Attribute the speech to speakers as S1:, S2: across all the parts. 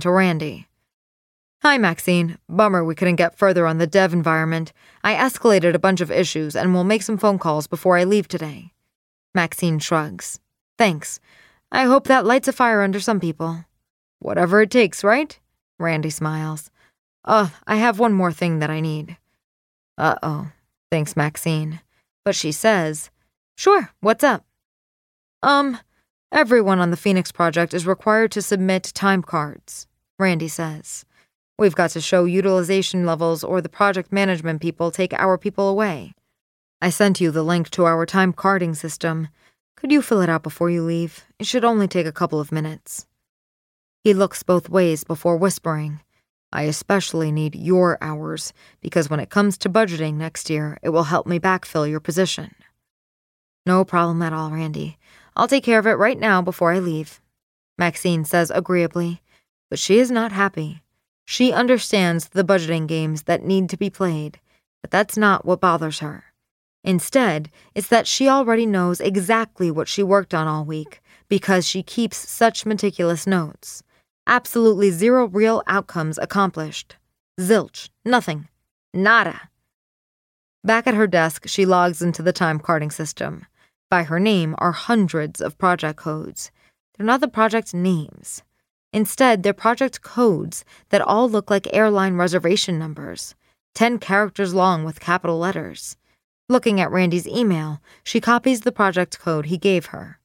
S1: to Randy. "Hi, Maxine. Bummer we couldn't get further on the dev environment. I escalated a bunch of issues and will make some phone calls before I leave today." Maxine shrugs. "Thanks. I hope that lights a fire under some people." "Whatever it takes, right?" Randy smiles. I have one more thing that I need." "Uh-oh," thinks Maxine. But she says, "Sure, what's up?" Everyone on the Phoenix project is required to submit time cards," Randy says. "We've got to show utilization levels or the project management people take our people away. I sent you the link to our time carding system. Could you fill it out before you leave? It should only take a couple of minutes." He looks both ways before whispering, "I especially need your hours, because when it comes to budgeting next year, it will help me backfill your position." "No problem at all, Randy. I'll take care of it right now before I leave," Maxine says agreeably, but she is not happy. She understands the budgeting games that need to be played, but that's not what bothers her. Instead, it's that she already knows exactly what she worked on all week because she keeps such meticulous notes. Absolutely zero real outcomes accomplished. Zilch. Nothing. Nada. Back at her desk, she logs into the time carding system. By her name are hundreds of project codes. They're not the project names. Instead, they're project codes that all look like airline reservation numbers, 10 characters long with capital letters. Looking at Randy's email, she copies the project code he gave her,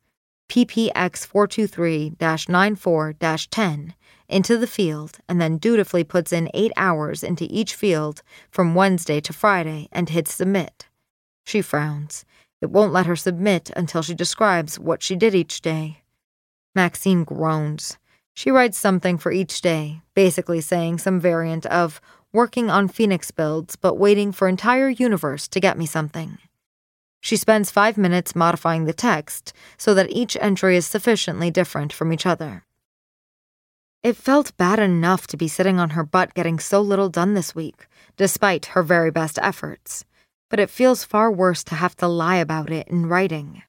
S1: PPX423-94-10, into the field and then dutifully puts in 8 hours into each field from Wednesday to Friday and hits submit. She frowns. It won't let her submit until she describes what she did each day. Maxine groans. She writes something for each day, basically saying some variant of working on Phoenix builds but waiting for entire universe to get me something. She spends 5 minutes modifying the text so that each entry is sufficiently different from each other. It felt bad enough to be sitting on her butt getting so little done this week, despite her very best efforts. But it feels far worse to have to lie about it in writing.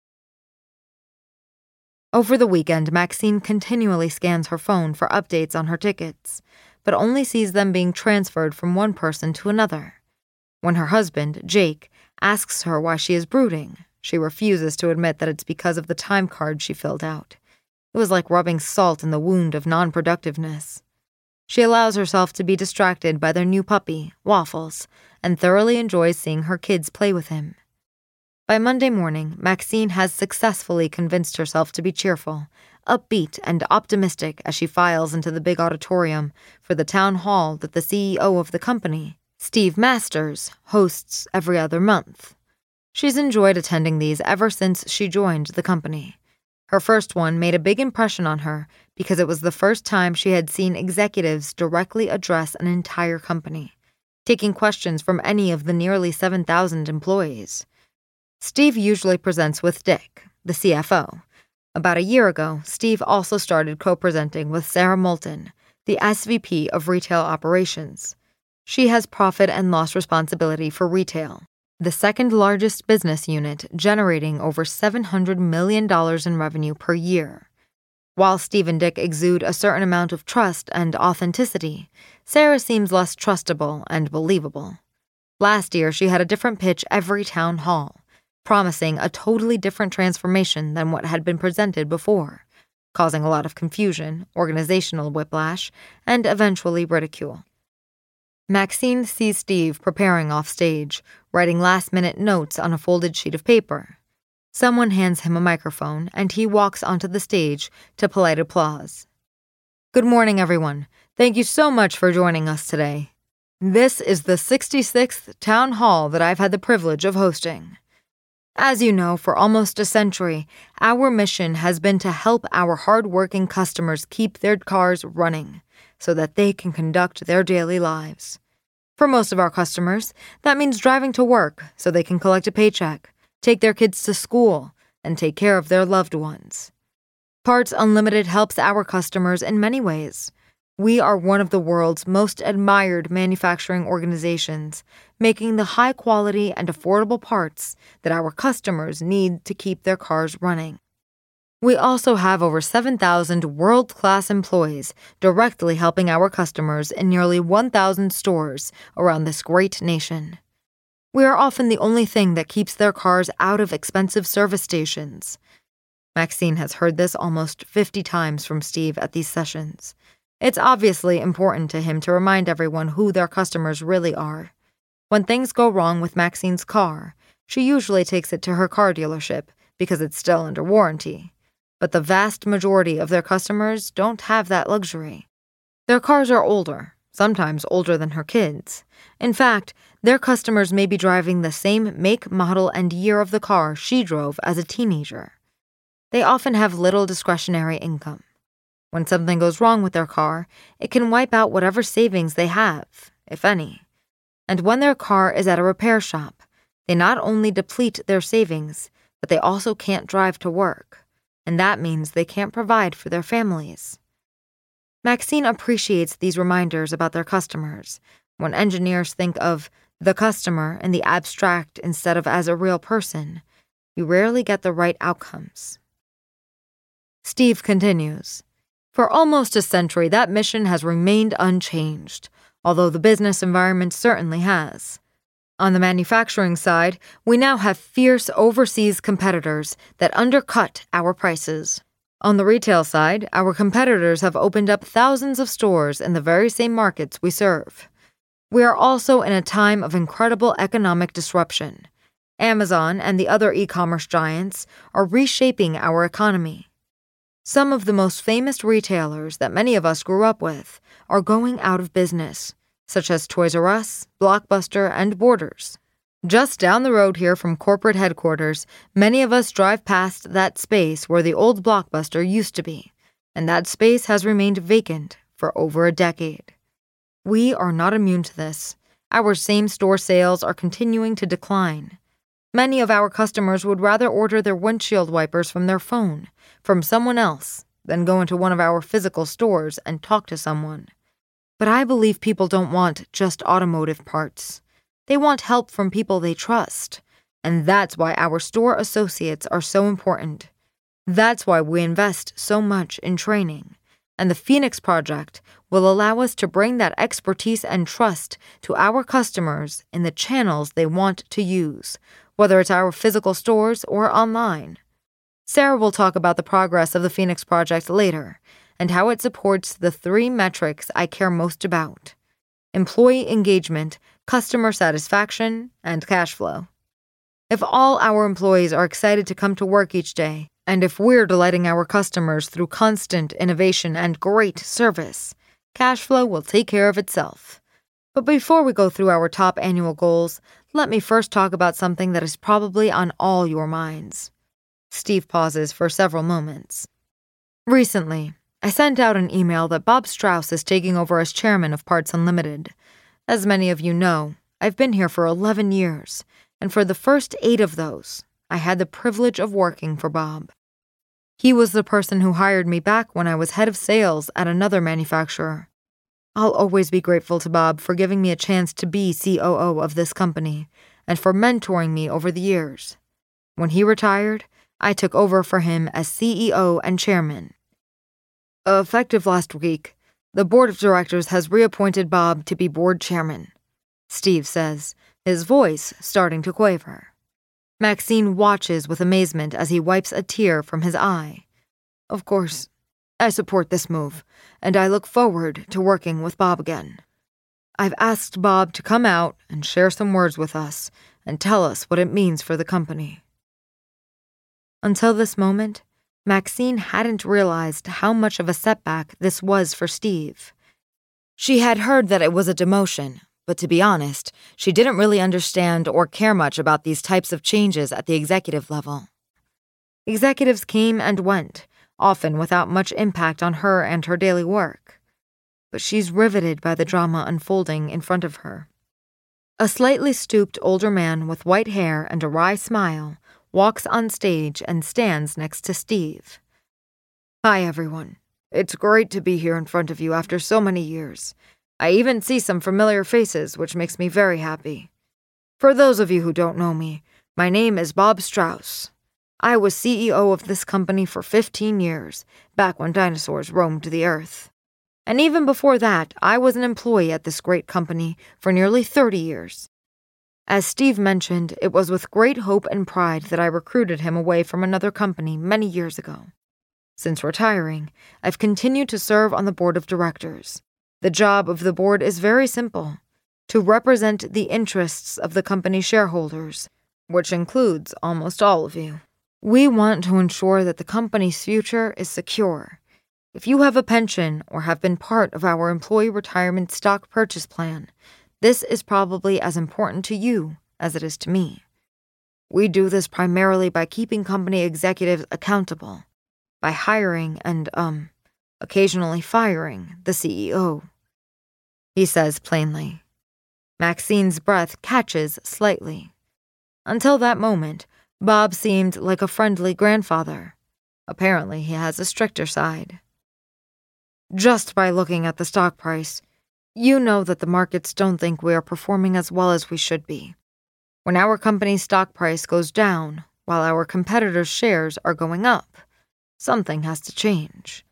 S1: Over the weekend, Maxine continually scans her phone for updates on her tickets, but only sees them being transferred from one person to another. When her husband, Jake, asks her why she is brooding, she refuses to admit that it's because of the time card she filled out. It was like rubbing salt in the wound of non-productiveness. She allows herself to be distracted by their new puppy, Waffles, and thoroughly enjoys seeing her kids play with him. By Monday morning, Maxine has successfully convinced herself to be cheerful, upbeat, and optimistic as she files into the big auditorium for the town hall that the CEO of the company, Steve Masters, hosts every other month. She's enjoyed attending these ever since she joined the company. Her first one made a big impression on her because it was the first time she had seen executives directly address an entire company, taking questions from any of the nearly 7,000 employees. Steve usually presents with Dick, the CFO. About a year ago, Steve also started co-presenting with Sarah Moulton, the SVP of Retail Operations. She has profit and loss responsibility for retail, the second largest business unit, generating over $700 million in revenue per year. While Steve and Dick exude a certain amount of trust and authenticity, Sarah seems less trustable and believable. Last year, she had a different pitch every town hall, promising a totally different transformation than what had been presented before, causing a lot of confusion, organizational whiplash, and eventually ridicule. Maxine sees Steve preparing off stage, writing last-minute notes on a folded sheet of paper. Someone hands him a microphone, and he walks onto the stage to polite applause. "Good morning, everyone. Thank you so much for joining us today. This is the 66th town hall that I've had the privilege of hosting. As you know, for almost a century, our mission has been to help our hard-working customers keep their cars running so that they can conduct their daily lives. For most of our customers, that means driving to work so they can collect a paycheck, take their kids to school, and take care of their loved ones. Parts Unlimited helps our customers in many ways. We are one of the world's most admired manufacturing organizations, making the high-quality and affordable parts that our customers need to keep their cars running. We also have over 7,000 world-class employees directly helping our customers in nearly 1,000 stores around this great nation. We are often the only thing that keeps their cars out of expensive service stations. Maxine has heard this almost 50 times from Steve at these sessions. It's obviously important to him to remind everyone who their customers really are. When things go wrong with Maxine's car, she usually takes it to her car dealership because it's still under warranty. But the vast majority of their customers don't have that luxury. Their cars are older, sometimes older than her kids. In fact, their customers may be driving the same make, model, and year of the car she drove as a teenager. They often have little discretionary income. When something goes wrong with their car, it can wipe out whatever savings they have, if any. And when their car is at a repair shop, they not only deplete their savings, but they also can't drive to work. And that means they can't provide for their families. Maxine appreciates these reminders about their customers. When engineers think of the customer in the abstract instead of as a real person, you rarely get the right outcomes. Steve continues, "For almost a century, that mission has remained unchanged, although the business environment certainly has. On the manufacturing side, we now have fierce overseas competitors that undercut our prices. On the retail side, our competitors have opened up thousands of stores in the very same markets we serve. We are also in a time of incredible economic disruption. Amazon and the other e-commerce giants are reshaping our economy. Some of the most famous retailers that many of us grew up with are going out of business, such as Toys R Us, Blockbuster, and Borders. Just down the road here from corporate headquarters, many of us drive past that space where the old Blockbuster used to be, and that space has remained vacant for over a decade. We are not immune to this. Our same-store sales are continuing to decline. Many of our customers would rather order their windshield wipers from their phone, from someone else, than go into one of our physical stores and talk to someone. But I believe people don't want just automotive parts. They want help from people they trust. And that's why our store associates are so important. That's why we invest so much in training. And the Phoenix Project will allow us to bring that expertise and trust to our customers in the channels they want to use, whether it's our physical stores or online. Sarah will talk about the progress of the Phoenix Project later, and how it supports the 3 metrics I care most about: employee engagement, customer satisfaction, and cash flow. If all our employees are excited to come to work each day, and if we're delighting our customers through constant innovation and great service, cash flow will take care of itself. But before we go through our top annual goals, let me first talk about something that is probably on all your minds. Steve pauses for several moments. Recently, I sent out an email that Bob Strauss is taking over as chairman of Parts Unlimited. As many of you know, I've been here for 11 years, and for the first 8 of those, I had the privilege of working for Bob. He was the person who hired me back when I was head of sales at another manufacturer. I'll always be grateful to Bob for giving me a chance to be COO of this company and for mentoring me over the years. When he retired, I took over for him as CEO and chairman. Effective last week, the board of directors has reappointed Bob to be board chairman, Steve says, his voice starting to quaver. Maxine watches with amazement as he wipes a tear from his eye. Of course, I support this move, and I look forward to working with Bob again. I've asked Bob to come out and share some words with us and tell us what it means for the company. Until this moment, Maxine hadn't realized how much of a setback this was for Steve. She had heard that it was a demotion, but to be honest, she didn't really understand or care much about these types of changes at the executive level. Executives came and went, often without much impact on her and her daily work. But she's riveted by the drama unfolding in front of her. A slightly stooped older man with white hair and a wry smile walks on stage and stands next to Steve. Hi, everyone. It's great to be here in front of you after so many years. I even see some familiar faces, which makes me very happy. For those of you who don't know me, my name is Bob Strauss. I was CEO of this company for 15 years, back when dinosaurs roamed the earth. And even before that, I was an employee at this great company for nearly 30 years. As Steve mentioned, it was with great hope and pride that I recruited him away from another company many years ago. Since retiring, I've continued to serve on the board of directors. The job of the board is very simple: to represent the interests of the company shareholders, which includes almost all of you. We want to ensure that the company's future is secure. If you have a pension or have been part of our employee retirement stock purchase plan, this is probably as important to you as it is to me. We do this primarily by keeping company executives accountable, by hiring and, occasionally firing the CEO. He says plainly. Maxine's breath catches slightly. Until that moment, Bob seemed like a friendly grandfather. Apparently, he has a stricter side. Just by looking at the stock price, you know that the markets don't think we are performing as well as we should be. When our company's stock price goes down, while our competitors' shares are going up, something has to change.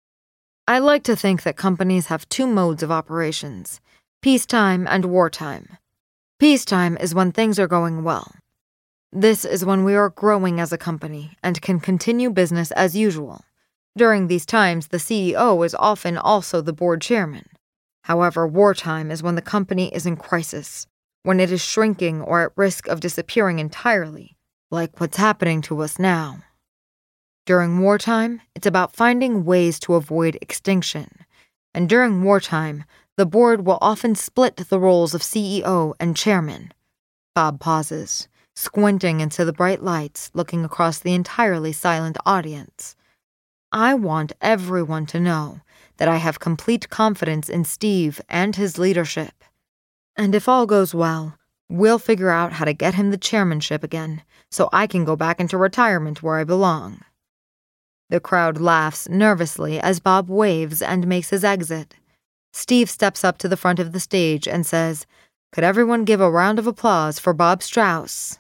S1: I like to think that companies have two modes of operations: peacetime and wartime. Peacetime is when things are going well. This is when we are growing as a company and can continue business as usual. During these times, the CEO is often also the board chairman. However, wartime is when the company is in crisis, when it is shrinking or at risk of disappearing entirely, like what's happening to us now. During wartime, it's about finding ways to avoid extinction. And during wartime, the board will often split the roles of CEO and chairman. Bob pauses, squinting into the bright lights, looking across the entirely silent audience. I want everyone to know that I have complete confidence in Steve and his leadership. And if all goes well, we'll figure out how to get him the chairmanship again, so I can go back into retirement where I belong. The crowd laughs nervously as Bob waves and makes his exit. Steve steps up to the front of the stage and says, "Could everyone give a round of applause for Bob Strauss?"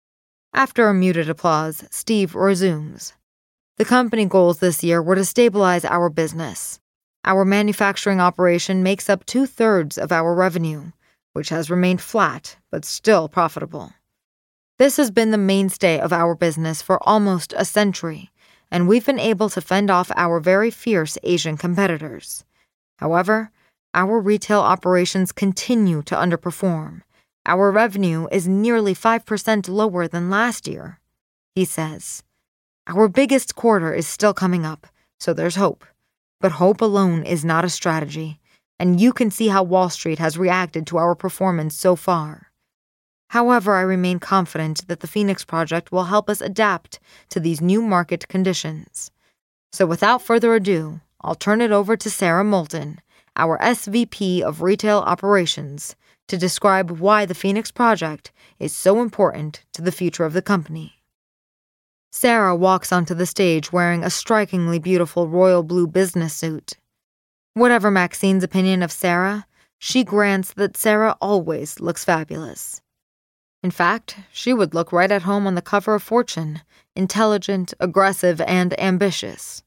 S1: After a muted applause, Steve resumes. The company goals this year were to stabilize our business. Our manufacturing operation makes up 2/3 of our revenue, which has remained flat but still profitable. This has been the mainstay of our business for almost a century, and we've been able to fend off our very fierce Asian competitors. However, our retail operations continue to underperform. Our revenue is nearly 5% lower than last year, he says. Our biggest quarter is still coming up, so there's hope. But hope alone is not a strategy, and you can see how Wall Street has reacted to our performance so far. However, I remain confident that the Phoenix Project will help us adapt to these new market conditions. So without further ado, I'll turn it over to Sarah Moulton, our SVP of Retail Operations, to describe why the Phoenix Project is so important to the future of the company. Sarah walks onto the stage wearing a strikingly beautiful royal blue business suit. Whatever Maxine's opinion of Sarah, she grants that Sarah always looks fabulous. In fact, she would look right at home on the cover of Fortune, intelligent, aggressive, and ambitious.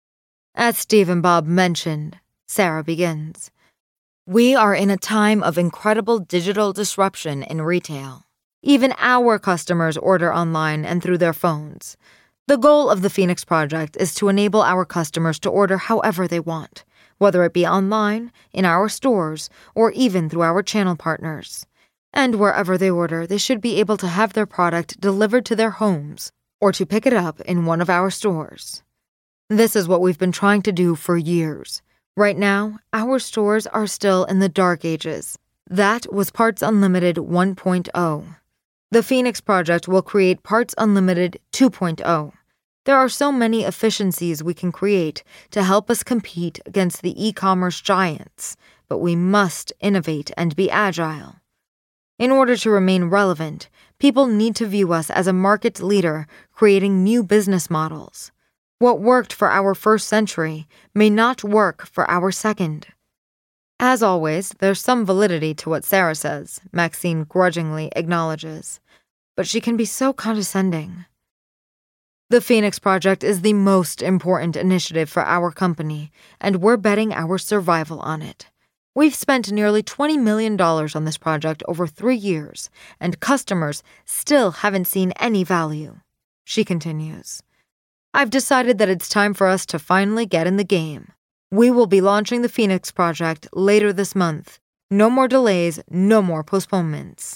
S1: As Steve and Bob mentioned, Sarah begins. We are in a time of incredible digital disruption in retail. Even our customers order online and through their phones. The goal of the Phoenix Project is to enable our customers to order however they want, whether it be online, in our stores, or even through our channel partners. And wherever they order, they should be able to have their product delivered to their homes or to pick it up in one of our stores. This is what we've been trying to do for years. Right now, our stores are still in the dark ages. That was Parts Unlimited 1.0. The Phoenix Project will create Parts Unlimited 2.0. There are so many efficiencies we can create to help us compete against the e-commerce giants, but we must innovate and be agile. In order to remain relevant, people need to view us as a market leader creating new business models. What worked for our first century may not work for our second. As always, there's some validity to what Sarah says, Maxine grudgingly acknowledges. But she can be so condescending. The Phoenix Project is the most important initiative for our company, and we're betting our survival on it. We've spent nearly $20 million on this project over 3 years, and customers still haven't seen any value. She continues. I've decided that it's time for us to finally get in the game. We will be launching the Phoenix Project later this month. No more delays, no more postponements.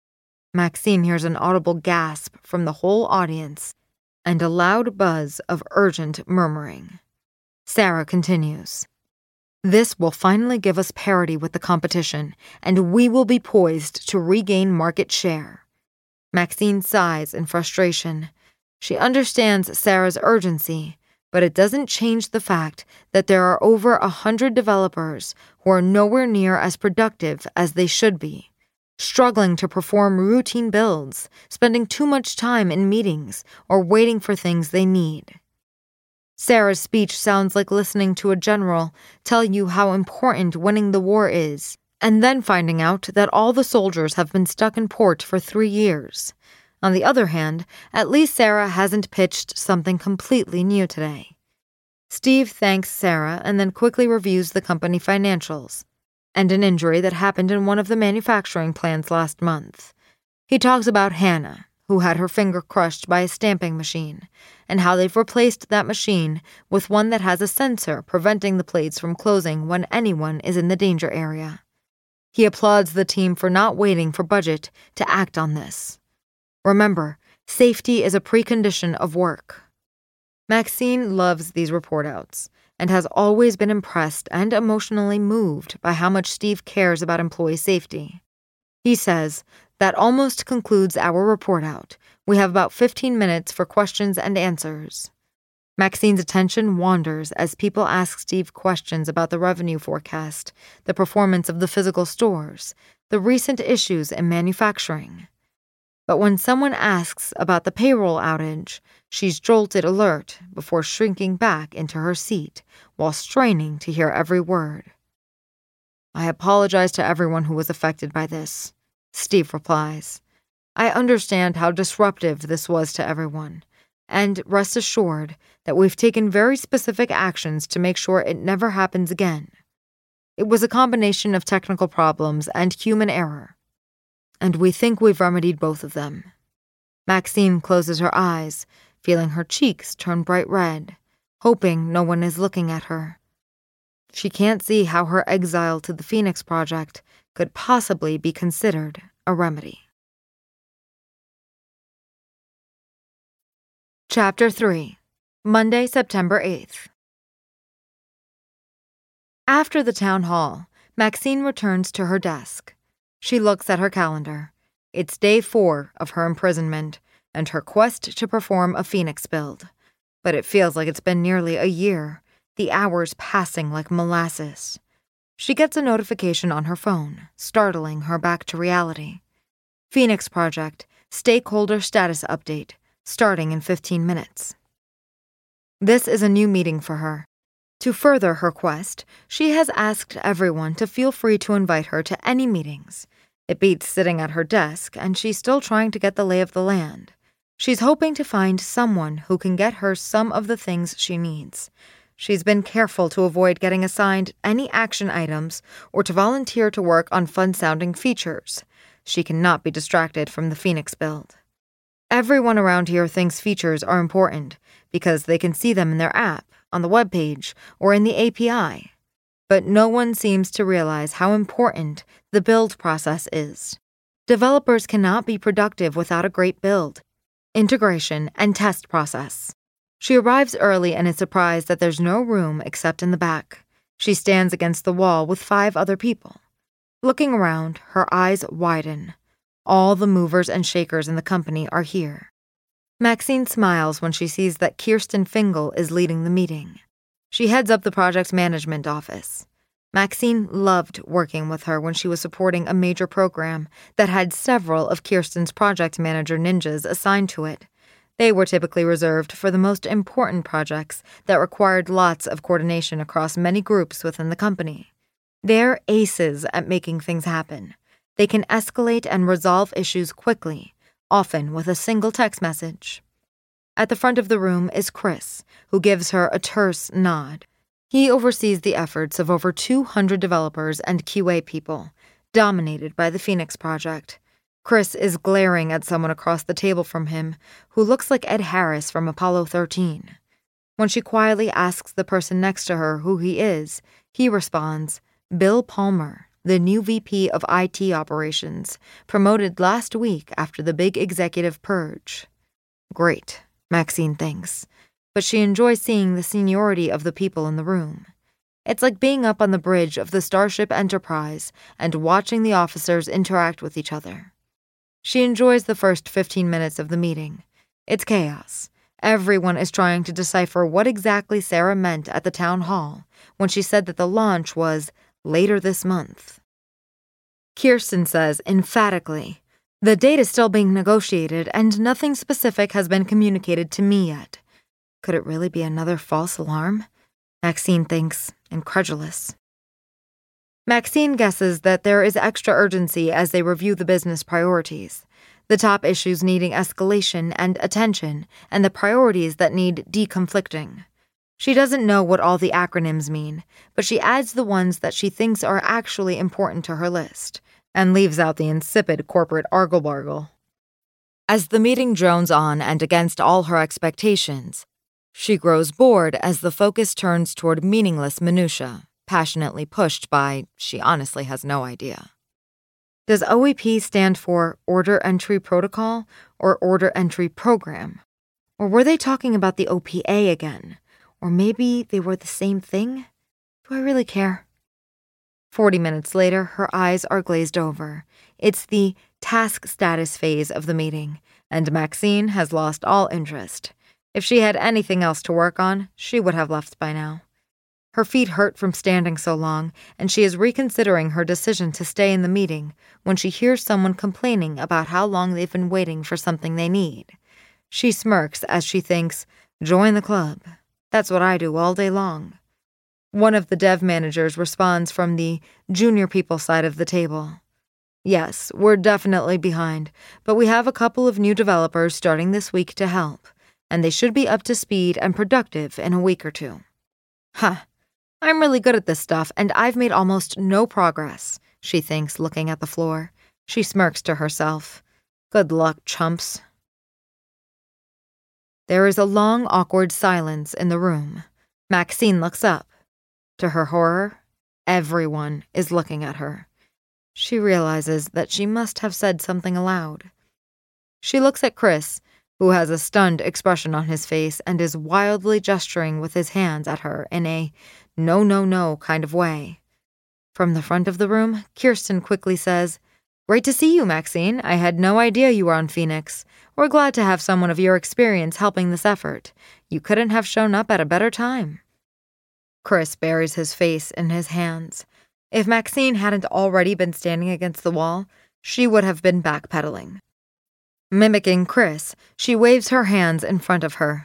S1: Maxine hears an audible gasp from the whole audience and a loud buzz of urgent murmuring. Sarah continues. This will finally give us parity with the competition, and we will be poised to regain market share. Maxine sighs in frustration. She understands Sarah's urgency, but it doesn't change the fact that there are over 100 developers who are nowhere near as productive as they should be, struggling to perform routine builds, spending too much time in meetings, or waiting for things they need. Sarah's speech sounds like listening to a general tell you how important winning the war is, and then finding out that all the soldiers have been stuck in port for 3 years. On the other hand, at least Sarah hasn't pitched something completely new today. Steve thanks Sarah and then quickly reviews the company financials and an injury that happened in one of the manufacturing plants last month. He talks about Hannah, who had her finger crushed by a stamping machine, and how they've replaced that machine with one that has a sensor preventing the plates from closing when anyone is in the danger area. He applauds the team for not waiting for budget to act on this. Remember, safety is a precondition of work. Maxine loves these report outs and has always been impressed and emotionally moved by how much Steve cares about employee safety. He says, that almost concludes our report out. We have about 15 minutes for questions and answers. Maxine's attention wanders as people ask Steve questions about the revenue forecast, the performance of the physical stores, the recent issues in manufacturing. But when someone asks about the payroll outage, she's jolted alert before shrinking back into her seat while straining to hear every word. I apologize to everyone who was affected by this, Steve replies. I understand how disruptive this was to everyone, and rest assured that we've taken very specific actions to make sure it never happens again. It was a combination of technical problems and human error, and we think we've remedied both of them. Maxine closes her eyes, feeling her cheeks turn bright red, hoping no one is looking at her. She can't see how her exile to the Phoenix Project could possibly be considered a remedy. Chapter 3. Monday, September 8th. After the town hall, Maxine returns to her desk. She looks at her calendar. It's day 4 of her imprisonment and her quest to perform a Phoenix build. But it feels like it's been nearly a year, the hours passing like molasses. She gets a notification on her phone, startling her back to reality. Phoenix Project, Stakeholder Status Update, starting in 15 minutes. This is a new meeting for her. To further her quest, she has asked everyone to feel free to invite her to any meetings. It beats sitting at her desk, and she's still trying to get the lay of the land. She's hoping to find someone who can get her some of the things she needs. She's been careful to avoid getting assigned any action items or to volunteer to work on fun-sounding features. She cannot be distracted from the Phoenix build. Everyone around here thinks features are important because they can see them in their app, on the webpage, or in the API. But no one seems to realize how important the build process is. Developers cannot be productive without a great build, integration, and test process. She arrives early and is surprised that there's no room except in the back. She stands against the wall with 5 other people. Looking around, her eyes widen. All the movers and shakers in the company are here. Maxine smiles when she sees that Kirsten Fingal is leading the meeting. She heads up the project's management office. Maxine loved working with her when she was supporting a major program that had several of Kirsten's project manager ninjas assigned to it. They were typically reserved for the most important projects that required lots of coordination across many groups within the company. They're aces at making things happen. They can escalate and resolve issues quickly, often with a single text message. At the front of the room is Chris, who gives her a terse nod. He oversees the efforts of over 200 developers and QA people, dominated by the Phoenix Project. Chris is glaring at someone across the table from him, who looks like Ed Harris from Apollo 13. When she quietly asks the person next to her who he is, he responds, Bill Palmer, the new VP of IT operations, promoted last week after the big executive purge. Great, Maxine thinks, but she enjoys seeing the seniority of the people in the room. It's like being up on the bridge of the Starship Enterprise and watching the officers interact with each other. She enjoys the first 15 minutes of the meeting. It's chaos. Everyone is trying to decipher what exactly Sarah meant at the town hall when she said that the launch was later this month. Kirsten says emphatically, "The date is still being negotiated and nothing specific has been communicated to me yet." Could it really be another false alarm? Maxine thinks, incredulous. Maxine guesses that there is extra urgency as they review the business priorities, the top issues needing escalation and attention, and the priorities that need deconflicting. She doesn't know what all the acronyms mean, but she adds the ones that she thinks are actually important to her list, and leaves out the insipid corporate argle-bargle. As the meeting drones on and against all her expectations, she grows bored as the focus turns toward meaningless minutiae, passionately pushed by, she honestly has no idea. Does OEP stand for Order Entry Protocol or Order Entry Program? Or were they talking about the OPA again? Or maybe they were the same thing? Do I really care? 40 minutes later, her eyes are glazed over. It's the task status phase of the meeting, and Maxine has lost all interest. If she had anything else to work on, she would have left by now. Her feet hurt from standing so long, and she is reconsidering her decision to stay in the meeting when she hears someone complaining about how long they've been waiting for something they need. She smirks as she thinks, join the club. That's what I do all day long. One of the dev managers responds from the junior people side of the table. Yes, we're definitely behind, but we have a couple of new developers starting this week to help, and they should be up to speed and productive in a week or two. Huh. I'm really good at this stuff, and I've made almost no progress, she thinks, looking at the floor. She smirks to herself. Good luck, chumps. There is a long, awkward silence in the room. Maxine looks up. To her horror, everyone is looking at her. She realizes that she must have said something aloud. She looks at Chris, who has a stunned expression on his face and is wildly gesturing with his hands at her in a no, no, no kind of way. From the front of the room, Kirsten quickly says, Great to see you, Maxine. I had no idea you were on Phoenix. We're glad to have someone of your experience helping this effort. You couldn't have shown up at a better time. Chris buries his face in his hands. If Maxine hadn't already been standing against the wall, she would have been backpedaling. Mimicking Chris, she waves her hands in front of her.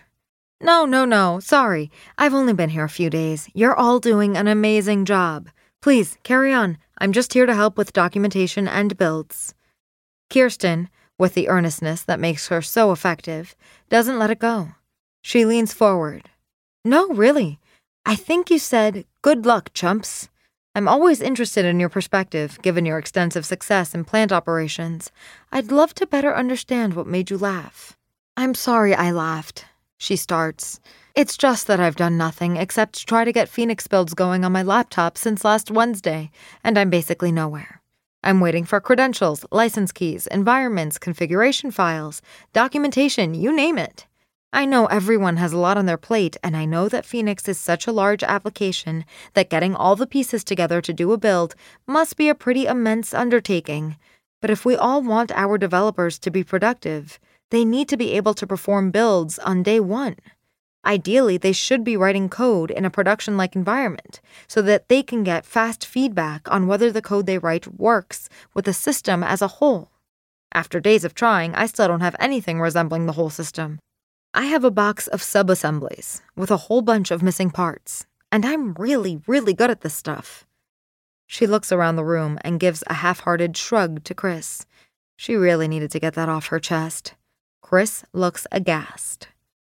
S1: No, sorry. I've only been here a few days. You're all doing an amazing job. Please, carry on. I'm just here to help with documentation and builds. Kirsten, with the earnestness that makes her so effective, doesn't let it go. She leans forward. No, really. I think you said, good luck, chumps. I'm always interested in your perspective, given your extensive success in plant operations. I'd love to better understand what made you laugh. I'm sorry I laughed. She starts. It's just that I've done nothing except try to get Phoenix builds going on my laptop since last Wednesday, and I'm basically nowhere. I'm waiting for credentials, license keys, environments, configuration files, documentation, you name it. I know everyone has a lot on their plate, and I know that Phoenix is such a large application that getting all the pieces together to do a build must be a pretty immense undertaking. But if we all want our developers to be productive, they need to be able to perform builds on day one. Ideally, they should be writing code in a production-like environment so that they can get fast feedback on whether the code they write works with the system as a whole. After days of trying, I still don't have anything resembling the whole system. I have a box of sub-assemblies with a whole bunch of missing parts, and I'm really, really good at this stuff. She looks around the room and gives a half-hearted shrug to Chris. She really needed to get that off her chest. Chris looks aghast.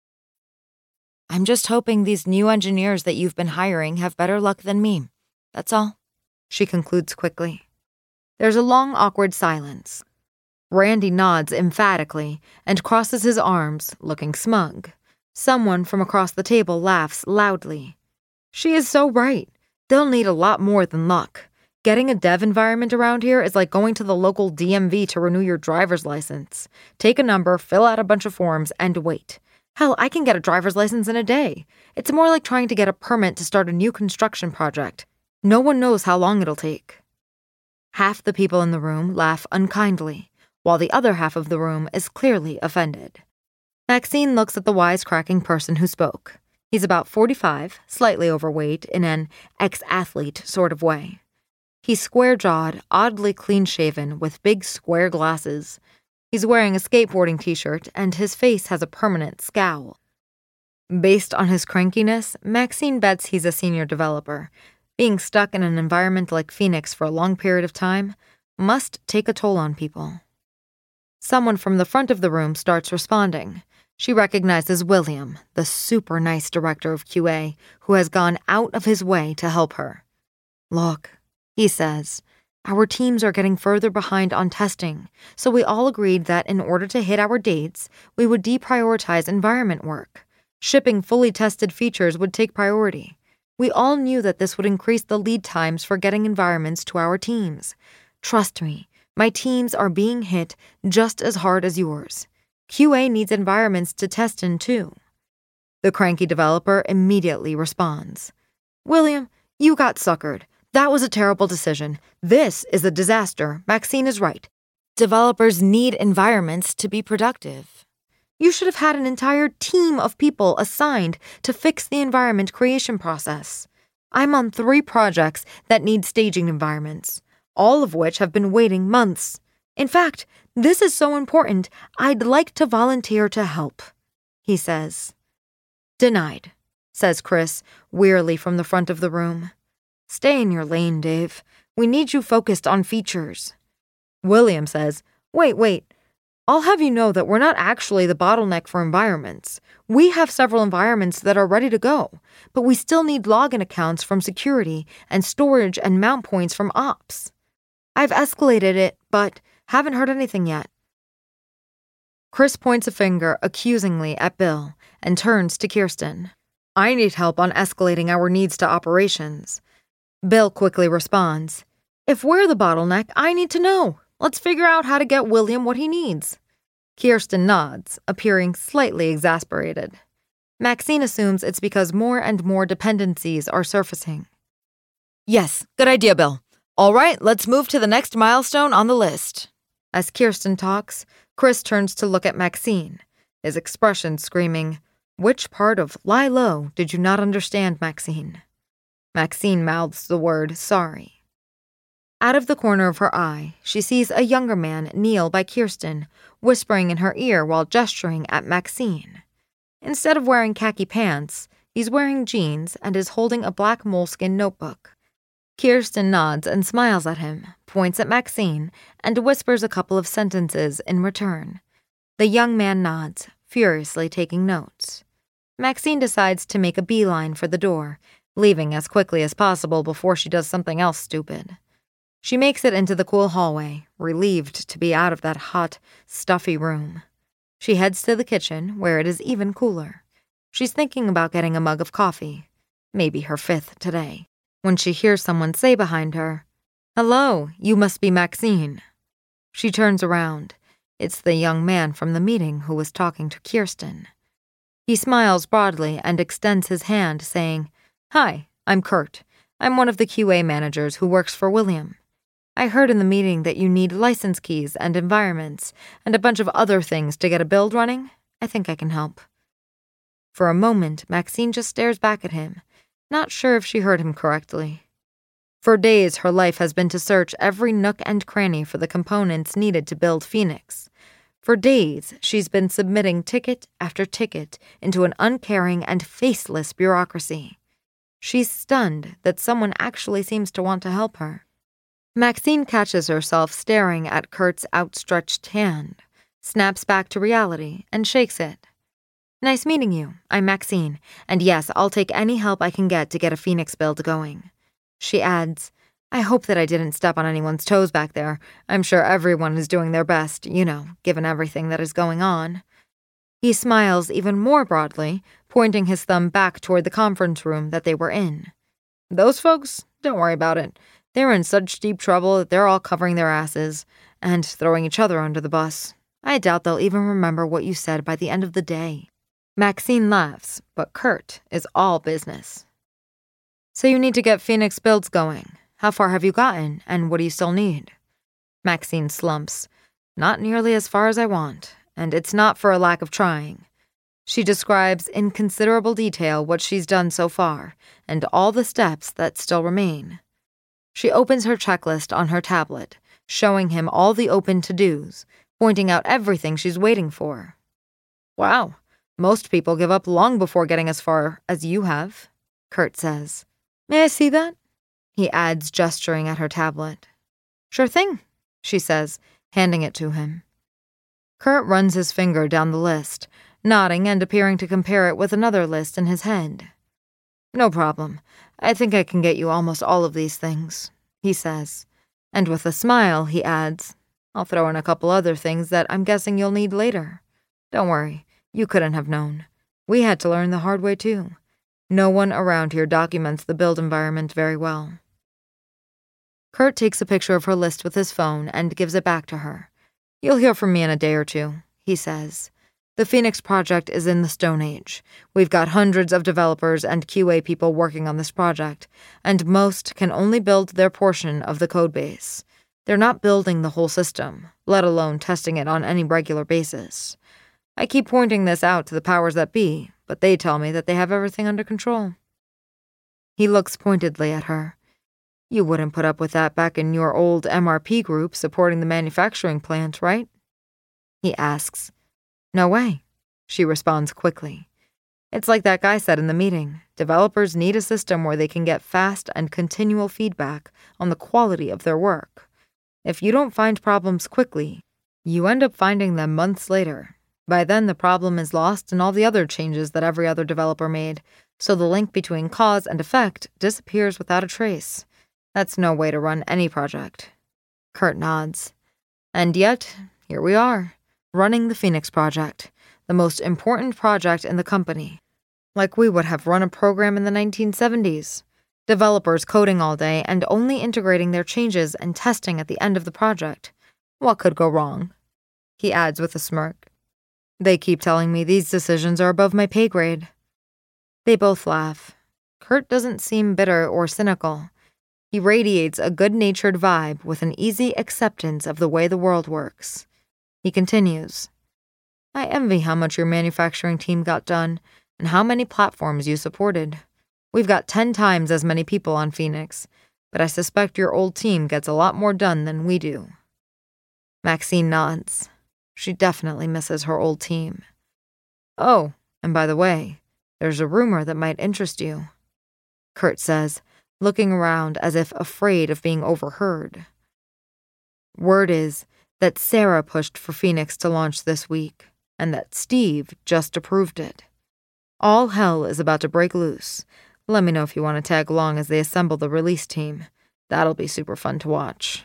S1: I'm just hoping these new engineers that you've been hiring have better luck than me. That's all," she concludes quickly. There's a long, awkward silence. Randy nods emphatically and crosses his arms, looking smug. Someone from across the table laughs loudly. She is so right. They'll need a lot more than luck. Getting a dev environment around here is like going to the local DMV to renew your driver's license. Take a number, fill out a bunch of forms, and wait. Hell, I can get a driver's license in a day. It's more like trying to get a permit to start a new construction project. No one knows how long it'll take. Half the people in the room laugh unkindly, while the other half of the room is clearly offended. Maxine looks at the wisecracking person who spoke. He's about 45, slightly overweight in an ex-athlete sort of way. He's square-jawed, oddly clean-shaven, with big square glasses. He's wearing a skateboarding t-shirt, and his face has a permanent scowl. Based on his crankiness, Maxine bets he's a senior developer. Being stuck in an environment like Phoenix for a long period of time must take a toll on people. Someone from the front of the room starts responding. She recognizes William, the super nice director of QA, who has gone out of his way to help her. "Look," he says, "our teams are getting further behind on testing, so we all agreed that in order to hit our dates, we would deprioritize environment work. Shipping fully tested features would take priority. We all knew that this would increase the lead times for getting environments to our teams. Trust me, my teams are being hit just as hard as yours. QA needs environments to test in too." The cranky developer immediately responds. "William, you got suckered. That was a terrible decision. This is a disaster. Maxine is right. Developers need environments to be productive. You should have had an entire team of people assigned to fix the environment creation process. I'm on 3 projects that need staging environments, all of which have been waiting months. In fact, this is so important, I'd like to volunteer to help," he says. "Denied," says Chris, wearily from the front of the room. "Stay in your lane, Dave. We need you focused on features." William says, Wait. I'll have you know that we're not actually the bottleneck for environments. We have several environments that are ready to go, but we still need login accounts from security and storage and mount points from ops. I've escalated it, but haven't heard anything yet." Chris points a finger accusingly at Bill and turns to Kirsten. "I need help on escalating our needs to operations." Bill quickly responds, "If we're the bottleneck, I need to know. Let's figure out how to get William what he needs." Kirsten nods, appearing slightly exasperated. Maxine assumes it's because more and more dependencies are surfacing. "Yes, good idea, Bill. All right, let's move to the next milestone on the list." As Kirsten talks, Chris turns to look at Maxine, his expression screaming, "Which part of lie low did you not understand, Maxine?" Maxine mouths the word sorry. Out of the corner of her eye, she sees a younger man kneel by Kirsten, whispering in her ear while gesturing at Maxine. Instead of wearing khaki pants, he's wearing jeans and is holding a black moleskin notebook. Kirsten nods and smiles at him, points at Maxine, and whispers a couple of sentences in return. The young man nods, furiously taking notes. Maxine decides to make a beeline for the door, leaving as quickly as possible before she does something else stupid. She makes it into the cool hallway, relieved to be out of that hot, stuffy room. She heads to the kitchen, where it is even cooler. She's thinking about getting a mug of coffee, maybe her 5th today, when she hears someone say behind her, "Hello, you must be Maxine." She turns around. It's the young man from the meeting who was talking to Kirsten. He smiles broadly and extends his hand, saying, "Hi, I'm Kurt. I'm one of the QA managers who works for William. I heard in the meeting that you need license keys and environments and a bunch of other things to get a build running. I think I can help." For a moment, Maxine just stares back at him, not sure if she heard him correctly. For days, her life has been to search every nook and cranny for the components needed to build Phoenix. For days, she's been submitting ticket after ticket into an uncaring and faceless bureaucracy. She's stunned that someone actually seems to want to help her. Maxine catches herself staring at Kurt's outstretched hand, snaps back to reality, and shakes it. Nice meeting you. I'm Maxine, and yes, I'll take any help I can get to get a Phoenix build going. She adds, I hope that I didn't step on anyone's toes back there. I'm sure everyone is doing their best, given everything that is going on. He smiles even more broadly, pointing his thumb back toward the conference room that they were in. Those folks, don't worry about it. They're in such deep trouble that they're all covering their asses and throwing each other under the bus. I doubt they'll even remember what you said by the end of the day. Maxine laughs, but Kurt is all business. So you need to get Phoenix builds going. How far have you gotten, and what do you still need? Maxine slumps. Not nearly as far as I want, and it's not for a lack of trying. She describes in considerable detail what she's done so far, and all the steps that still remain. She opens her checklist on her tablet, showing him all the open to-dos, pointing out everything she's waiting for. Wow, most people give up long before getting as far as you have, Kurt says. May I see that? He adds, gesturing at her tablet. Sure thing, she says, handing it to him. Kurt runs his finger down the list, nodding and appearing to compare it with another list in his head. No problem. I think I can get you almost all of these things, he says. And with a smile, he adds, I'll throw in a couple other things that I'm guessing you'll need later. Don't worry, you couldn't have known. We had to learn the hard way too. No one around here documents the build environment very well. Kurt takes a picture of her list with his phone and gives it back to her. You'll hear from me in a day or two, he says. The Phoenix project is in the Stone Age. We've got hundreds of developers and QA people working on this project, and most can only build their portion of the codebase. They're not building the whole system, let alone testing it on any regular basis. I keep pointing this out to the powers that be, but they tell me that they have everything under control. He looks pointedly at her. You wouldn't put up with that back in your old MRP group supporting the manufacturing plant, right? He asks. No way, she responds quickly. It's like that guy said in the meeting. Developers need a system where they can get fast and continual feedback on the quality of their work. If you don't find problems quickly, you end up finding them months later. By then, the problem is lost in all the other changes that every other developer made, so the link between cause and effect disappears without a trace. That's no way to run any project. Kurt nods. And yet, here we are, running the Phoenix project, the most important project in the company. Like we would have run a program in the 1970s. Developers coding all day and only integrating their changes and testing at the end of the project. What could go wrong? He adds with a smirk. They keep telling me these decisions are above my pay grade. They both laugh. Kurt doesn't seem bitter or cynical. He radiates a good-natured vibe with an easy acceptance of the way the world works. He continues, I envy how much your manufacturing team got done and how many platforms you supported. We've got 10 times as many people on Phoenix, but I suspect your old team gets a lot more done than we do. Maxine nods. She definitely misses her old team. Oh, and by the way, there's a rumor that might interest you, Kurt says, looking around as if afraid of being overheard. Word is that Sarah pushed for Phoenix to launch this week, and that Steve just approved it. All hell is about to break loose. Let me know if you want to tag along as they assemble the release team. That'll be super fun to watch.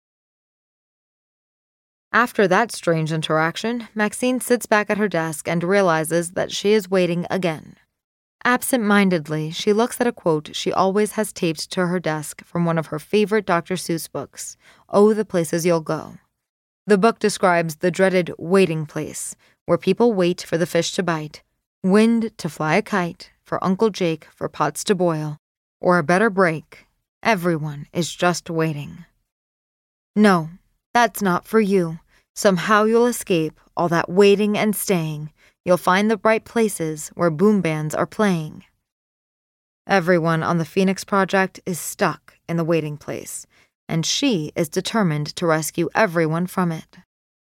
S1: After that strange interaction, Maxine sits back at her desk and realizes that she is waiting again. Absent-mindedly, she looks at a quote she always has taped to her desk from one of her favorite Dr. Seuss books, Oh, the Places You'll Go. The book describes the dreaded waiting place, where people wait for the fish to bite, wind to fly a kite, for Uncle Jake for pots to boil, or a better break. Everyone is just waiting. No, that's not for you. Somehow you'll escape all that waiting and staying. You'll find the bright places where boom bands are playing. Everyone on the Phoenix project is stuck in the waiting place, and she is determined to rescue everyone from it.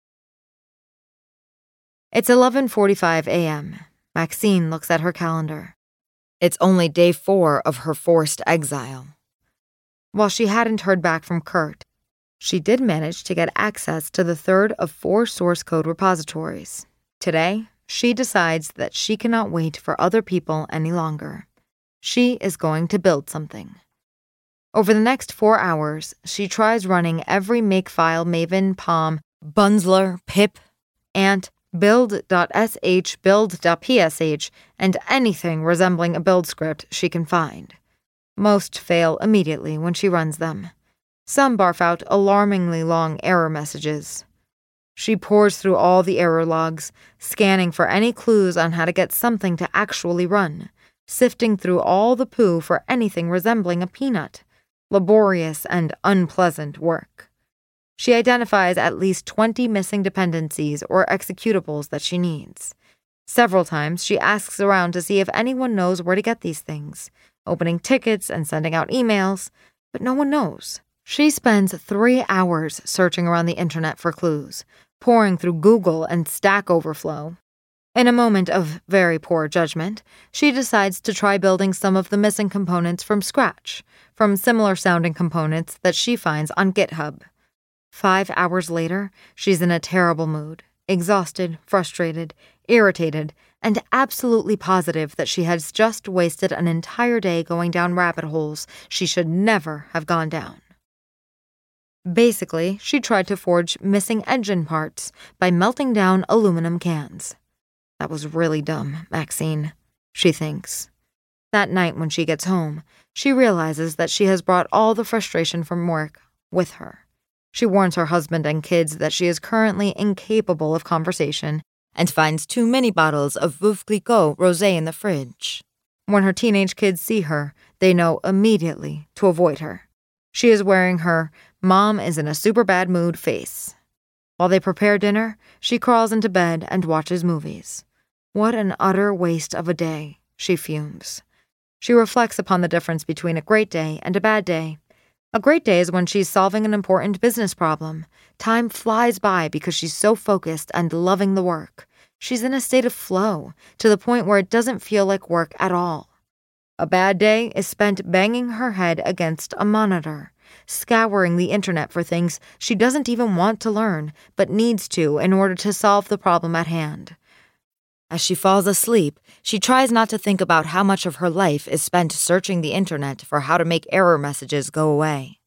S1: It's 11:45 a.m. Maxine looks at her calendar. It's only day 4 of her forced exile. While she hadn't heard back from Kurt, she did manage to get access to the third of 4 source code repositories. Today, she decides that she cannot wait for other people any longer. She is going to build something. Over the next 4 hours, she tries running every Makefile, Maven, Palm, Bunzler, Pip, Ant, build.sh, build.psh, and anything resembling a build script she can find. Most fail immediately when she runs them. Some barf out alarmingly long error messages. She pours through all the error logs, scanning for any clues on how to get something to actually run, sifting through all the poo for anything resembling a peanut. Laborious and unpleasant work. She identifies at least 20 missing dependencies or executables that she needs. Several times, she asks around to see if anyone knows where to get these things, opening tickets and sending out emails, but no one knows. She spends 3 hours searching around the internet for clues, poring through Google and Stack Overflow. In a moment of very poor judgment, she decides to try building some of the missing components from scratch, from similar-sounding components that she finds on GitHub. 5 hours later, she's in a terrible mood, exhausted, frustrated, irritated, and absolutely positive that she has just wasted an entire day going down rabbit holes she should never have gone down. Basically, she tried to forge missing engine parts by melting down aluminum cans. That was really dumb, Maxine, she thinks. That night when she gets home, she realizes that she has brought all the frustration from work with her. She warns her husband and kids that she is currently incapable of conversation and finds too many bottles of Veuve Clicquot rosé in the fridge. When her teenage kids see her, they know immediately to avoid her. She is wearing her "mom is in a super bad mood" face. While they prepare dinner, she crawls into bed and watches movies. What an utter waste of a day, she fumes. She reflects upon the difference between a great day and a bad day. A great day is when she's solving an important business problem. Time flies by because she's so focused and loving the work. She's in a state of flow, to the point where it doesn't feel like work at all. A bad day is spent banging her head against a monitor, scouring the internet for things she doesn't even want to learn, but needs to in order to solve the problem at hand. As she falls asleep, she tries not to think about how much of her life is spent searching the internet for how to make error messages go away.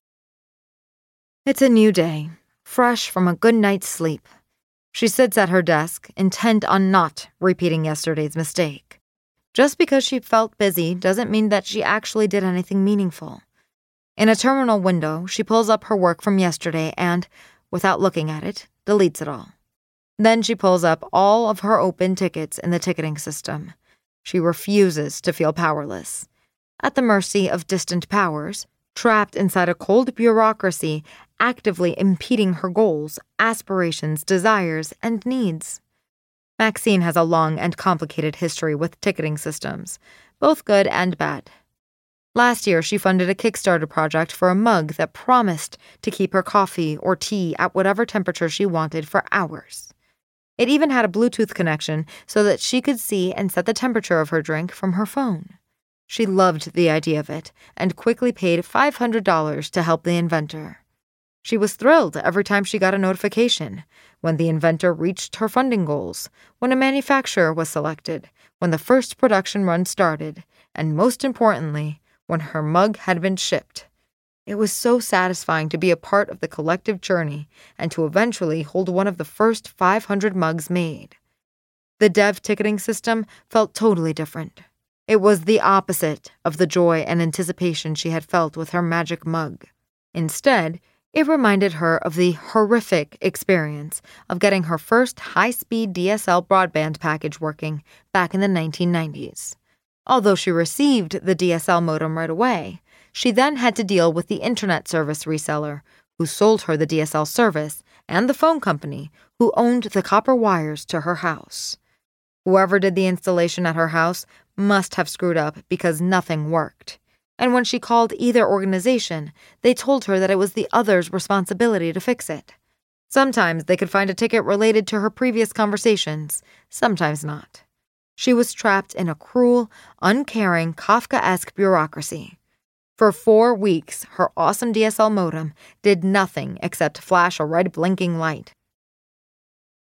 S1: It's a new day, fresh from a good night's sleep. She sits at her desk, intent on not repeating yesterday's mistake. Just because she felt busy doesn't mean that she actually did anything meaningful. In a terminal window, she pulls up her work from yesterday and, without looking at it, deletes it all. Then she pulls up all of her open tickets in the ticketing system. She refuses to feel powerless. At the mercy of distant powers, trapped inside a cold bureaucracy actively impeding her goals, aspirations, desires, and needs. Maxine has a long and complicated history with ticketing systems, both good and bad. Last year, she funded a Kickstarter project for a mug that promised to keep her coffee or tea at whatever temperature she wanted for hours. It even had a Bluetooth connection so that she could see and set the temperature of her drink from her phone. She loved the idea of it and quickly paid $500 to help the inventor. She was thrilled every time she got a notification, when the inventor reached her funding goals, when a manufacturer was selected, when the first production run started, and most importantly, when her mug had been shipped. It was so satisfying to be a part of the collective journey and to eventually hold one of the first 500 mugs made. The dev ticketing system felt totally different. It was the opposite of the joy and anticipation she had felt with her magic mug. Instead, it reminded her of the horrific experience of getting her first high-speed DSL broadband package working back in the 1990s. Although she received the DSL modem right away, she then had to deal with the internet service reseller, who sold her the DSL service, and the phone company, who owned the copper wires to her house. Whoever did the installation at her house must have screwed up because nothing worked. And when she called either organization, they told her that it was the other's responsibility to fix it. Sometimes they could find a ticket related to her previous conversations, sometimes not. She was trapped in a cruel, uncaring, Kafkaesque bureaucracy. For 4 weeks, her awesome DSL modem did nothing except flash a red blinking light.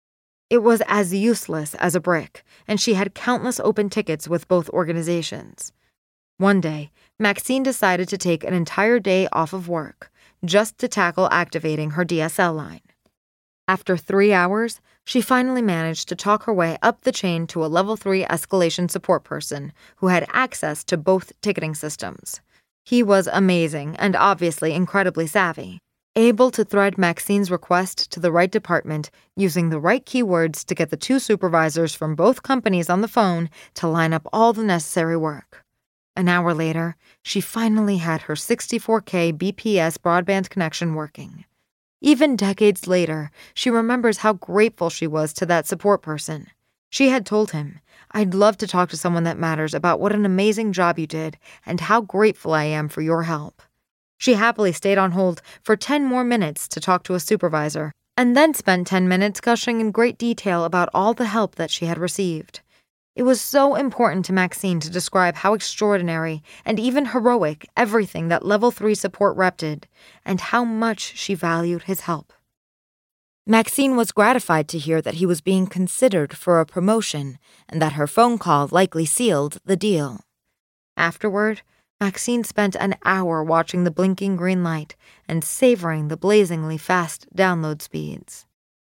S1: It was as useless as a brick, and she had countless open tickets with both organizations. One day, Maxine decided to take an entire day off of work just to tackle activating her DSL line. After 3 hours, she finally managed to talk her way up the chain to a level 3 escalation support person who had access to both ticketing systems. He was amazing and obviously incredibly savvy, able to thread Maxine's request to the right department using the right keywords to get the 2 supervisors from both companies on the phone to line up all the necessary work. An hour later, she finally had her 64K BPS broadband connection working. Even decades later, she remembers how grateful she was to that support person. She had told him, "I'd love to talk to someone that matters about what an amazing job you did and how grateful I am for your help." She happily stayed on hold for 10 more minutes to talk to a supervisor, and then spent 10 minutes gushing in great detail about all the help that she had received. It was so important to Maxine to describe how extraordinary and even heroic everything that Level 3 support rep did, and how much she valued his help. Maxine was gratified to hear that he was being considered for a promotion and that her phone call likely sealed the deal. Afterward, Maxine spent an hour watching the blinking green light and savoring the blazingly fast download speeds.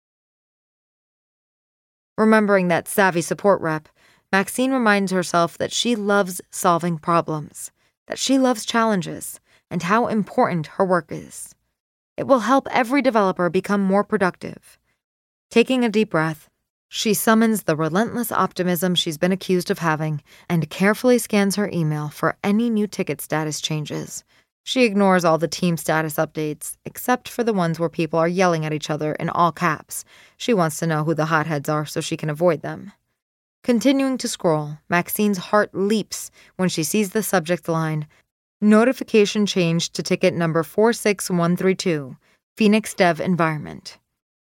S1: Remembering that savvy support rep, Maxine reminds herself that she loves solving problems, that she loves challenges, and how important her work is. It will help every developer become more productive. Taking a deep breath, she summons the relentless optimism she's been accused of having and carefully scans her email for any new ticket status changes. She ignores all the team status updates, except for the ones where people are yelling at each other in all caps. She wants to know who the hotheads are so she can avoid them. Continuing to scroll, Maxine's heart leaps when she sees the subject line, "Notification changed to ticket number 46132, Phoenix Dev Environment."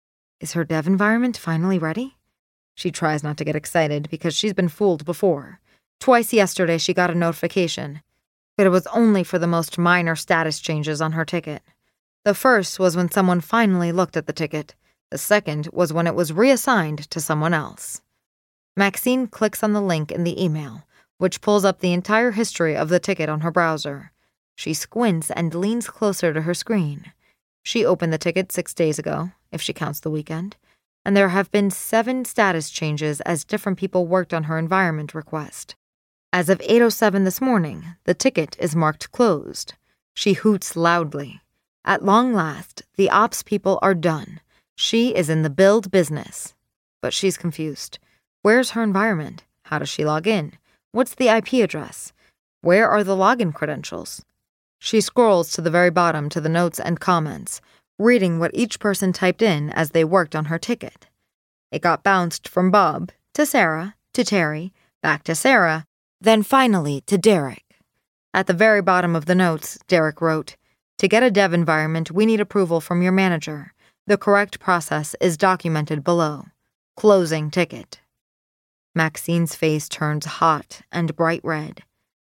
S1: Is her dev environment finally ready? She tries not to get excited because she's been fooled before. Twice yesterday she got a notification, but it was only for the most minor status changes on her ticket. The first was when someone finally looked at the ticket. The second was when it was reassigned to someone else. Maxine clicks on the link in the email, which pulls up the entire history of the ticket on her browser. She squints and leans closer to her screen. She opened the ticket 6 days ago, if she counts the weekend, and there have been 7 status changes as different people worked on her environment request. As of 8:07 this morning, the ticket is marked closed. She hoots loudly. At long last, the ops people are done. She is in the build business. But she's confused. Where's her environment? How does she log in? What's the IP address? Where are the login credentials? She scrolls to the very bottom to the notes and comments, reading what each person typed in as they worked on her ticket. It got bounced from Bob to Sarah to Terry, back to Sarah, then finally to Derek. At the very bottom of the notes, Derek wrote, "To get a dev environment, we need approval from your manager. The correct process is documented below. Closing ticket." Maxine's face turns hot and bright red.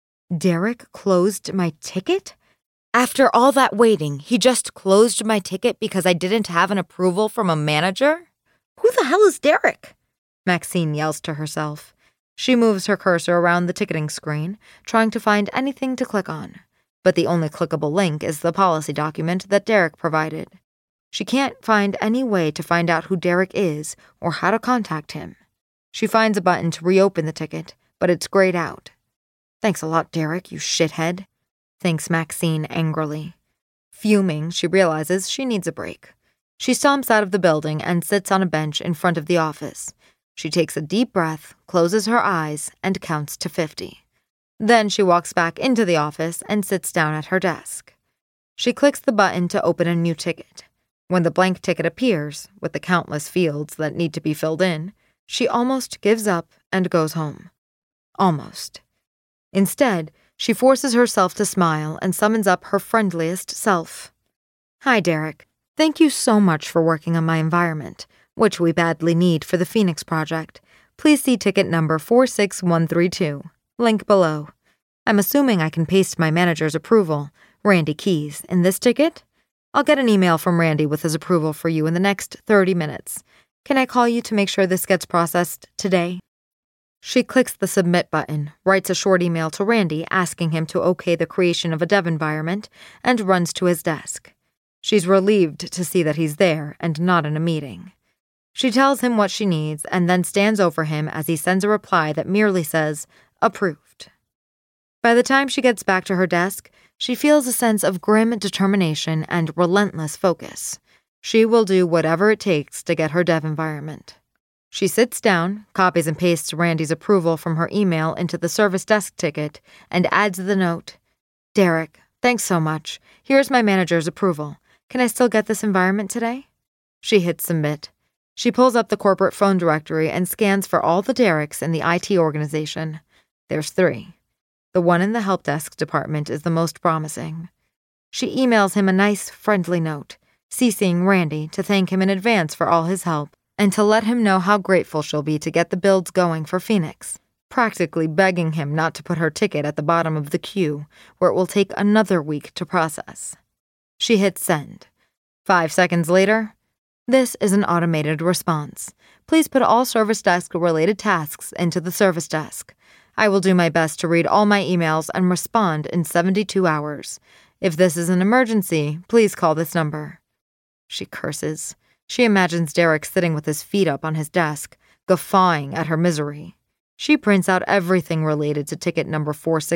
S1: Derek closed my ticket? After all that waiting, he just closed my ticket because I didn't have an approval from a manager? Who the hell is Derek? Maxine yells to herself. She moves her cursor around the ticketing screen, trying to find anything to click on. But the only clickable link is the policy document that Derek provided. She can't find any way to find out who Derek is or how to contact him. She finds a button to reopen the ticket, but it's grayed out. "Thanks a lot, Derek, you shithead," thinks Maxine angrily. Fuming, she realizes she needs a break. She stomps out of the building and sits on a bench in front of the office. She takes a deep breath, closes her eyes, and counts to 50. Then she walks back into the office and sits down at her desk. She clicks the button to open a new ticket. When the blank ticket appears, with the countless fields that need to be filled in, she almost gives up and goes home. Almost. Instead, she forces herself to smile and summons up her friendliest self. "Hi, Derek. Thank you so much for working on my environment, which we badly need for the Phoenix project. Please see ticket number 46132. Link below. I'm assuming I can paste my manager's approval, Randy Keys, in this ticket? I'll get an email from Randy with his approval for you in the next 30 minutes. Can I call you to make sure this gets processed today? She clicks the submit button, writes a short email to Randy asking him to okay the creation of a dev environment, and runs to his desk. She's relieved to see that he's there and not in a meeting. She tells him what she needs and then stands over him as he sends a reply that merely says, approved. By the time she gets back to her desk, she feels a sense of grim determination and relentless focus. She will do whatever it takes to get her dev environment. She sits down, copies and pastes Randy's approval from her email into the service desk ticket, and adds the note, Derek, thanks so much. Here's my manager's approval. Can I still get this environment today? She hits submit. She pulls up the corporate phone directory and scans for all the Dereks in the IT organization. There's 3. The one in the help desk department is the most promising. She emails him a nice, friendly note, CCing Randy to thank him in advance for all his help and to let him know how grateful she'll be to get the builds going for Phoenix, practically begging him not to put her ticket at the bottom of the queue, where it will take another week to process. She hits send. 5 seconds later, this is an automated response. Please put all service desk-related tasks into the service desk. I will do my best to read all my emails and respond in 72 hours. If this is an emergency, please call this number. She curses. She imagines Derek sitting with his feet up on his desk, guffawing at her misery. She prints out everything related to ticket number